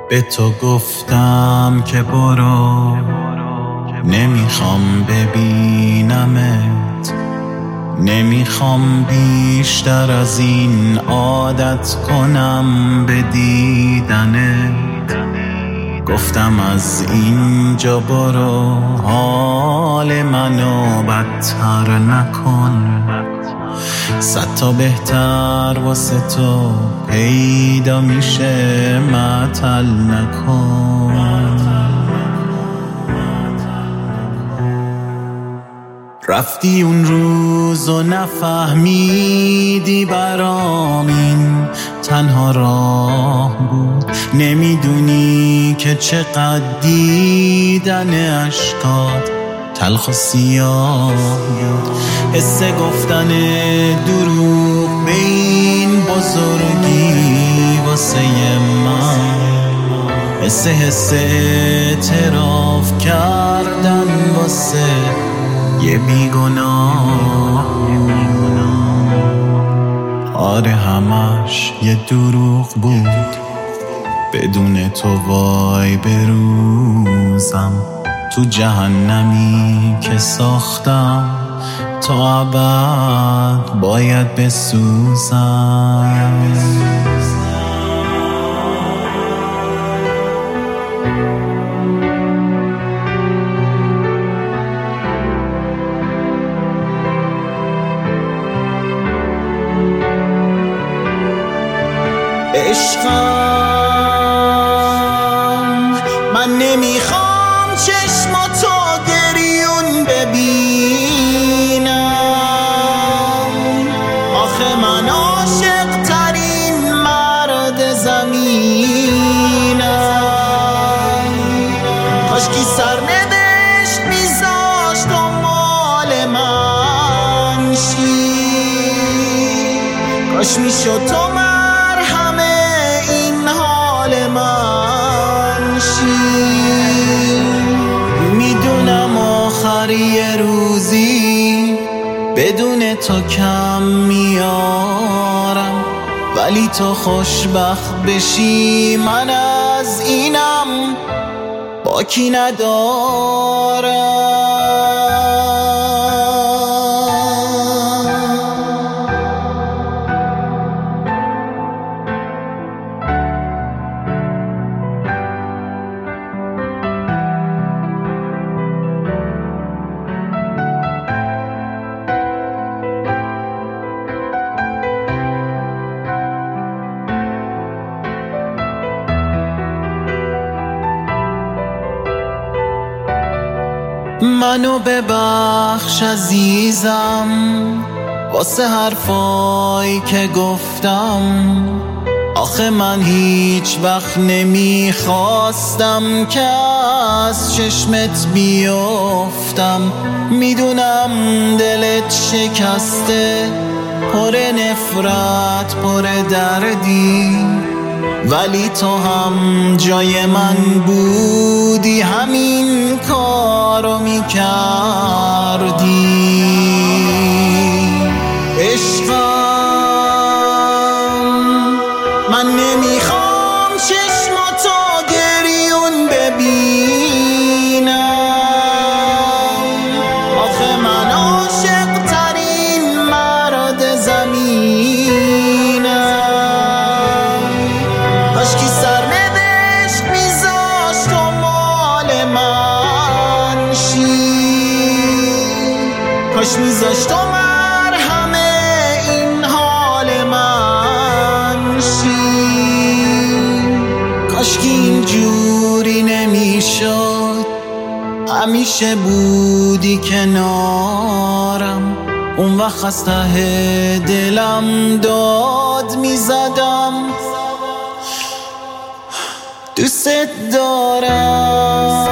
به تو گفتم که برو، نمیخوام ببینمت، نمیخوام بیشتر از این عادت کنم به دیدنت. گفتم از اینجا برو، حال منو بدتر نکن، 100 تا بهتر واسه تو پیدا میشه، معطل نکن. رفتی اون روز و نفهمیدی برام این تنها راه بود، نمیدونی که چقدر دیدن اشکات تلخ و سیاه بود. حس گفتن دروغ به این بزرگی واسه من، حس اعتراف کردن واسه یه بیگناه. آره همش یه دروغ بود، بدون تو وای بروزم تو جهنمی که ساختم، تا ابد باید بسوزم. عشقم من نمیخوام چشماتو گریون ببینم، آخه من عاشق ترین مرد زمینم. کاشکی سرنوشت میذاشت و مال من شی، کاش میشد تو میدونم آخر یه روزی بدون تو کم میارم، ولی تو خوشبخت بشی من از اینم باکی ندارم. منو ببخش عزیزم واسه حرفایی که گفتم، آخه من هیچ وقت نمیخواستم که از چشمت بیفتم. میدونم دلت شکسته، پر نفرت، پر دردی، ولی تو هم جای من بودی همین کارو میکردی. عشقم من نمیخوام چشماتو گریون ببینم، آخه من عاشق ترین مرد زمینم. کاشکی سرنوشت میذاشت و مال من شی، کاش میذاشت و مرهم این حال من شی. کاشکی اینجوری نمیشد، همیشه بودی کنارم، اون وقت از ته دلم داد میزدم دوست دارم.